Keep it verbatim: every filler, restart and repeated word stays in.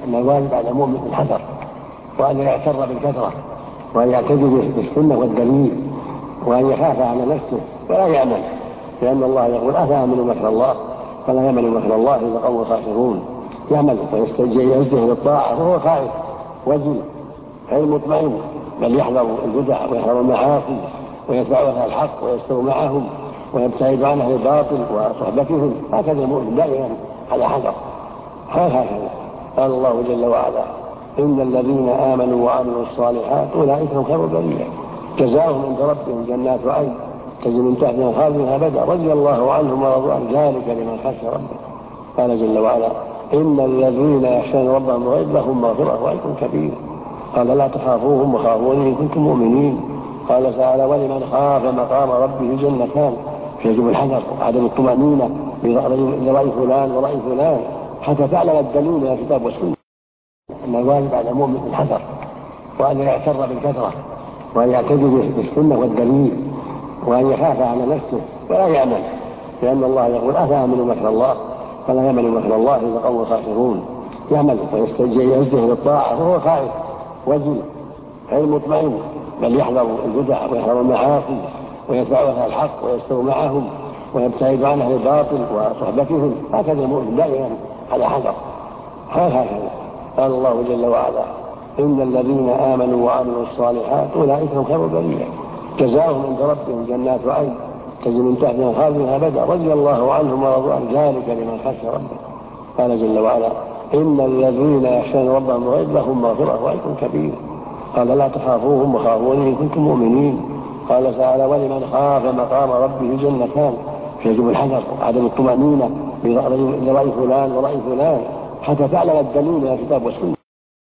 أن الواجب على المؤمن الحذر، وأن يغتر بالكثرة، وأن يعتدي بالسنة والدليل، وأن يخاف على نفسه ولا يأمن، لأن الله يقول أفأمنوا مكر الله فلا يأمن مكر الله إلا القوم الخاسرون. يعمل ويستجيب بالطاعة وهو خائف وجل غير مطمئن، بل يحذر البدع ويحذر المعاصي ويتبع أهل الحق ويستوي معهم ويبتعد عن أهل الباطل وصحبتهم. هكذا المؤمن دائما على حذر. هكذا قال الله جل وعلا: إن الذين آمنوا وعملوا الصالحات أولئك هم خير البرية جزاؤهم عند ربهم جنات عدن تجري من تحتها خالدين أبدا رضي الله عنهم ورضوا عن ذلك لمن خشي ربه. قال جل وعلا: إن الذين يخشون ربهم بالغيب لهم مغفرة وأجر كبير. قال: لا تخافوهم وخافوني إن كنتم مؤمنين. قال تعالى: ولمن خاف مقام ربه جنتان، فيجب الحذر وعدم الطمأنينة لرأي فلان ورأي فلان حتى تعلم الدليل من الكتاب والسنة. أن الواجب على المؤمن الحذر، وأن يغتر بالكثرة، وأن يعتدي بالسنة والدليل، وأن يخاف على نفسه ولا يأمن، لأن الله يقول أفأمنوا مكر الله فلا يأمن مكر الله إلا القوم الخاسرون. يعمل ويستجيب بالطاعة وهو خائف وجل غير مطمئن، بل يحذر البدع ويحذر المعاصي ويتبع أهل الحق ويستوي معهم ويبتعد عن أهل الباطل وصحبتهم. هكذا المؤمن دائما على حذر. هكذا قال الله جل وعلا: إن الذين آمنوا وعملوا الصالحات أولئك هم خير البرية جزاؤهم عند ربهم جنات عدن تجري من تحتها خالدين أبدا رضي الله عنهم ورضوا عن ذلك لمن خشي ربه. قال جل وعلا: إن الذين يخشون ربهم بالغيب لهم مغفرة وأجر كبير. قال: لا تخافوهم وخافوني إن كنتم مؤمنين. قال تعالى: ولمن خاف مقام ربه جنتان، فيجب الحذر وعدم الطمأنينة لرأي فلان ورأي فلان حتى تعلم الدليل من الكتاب والسنة.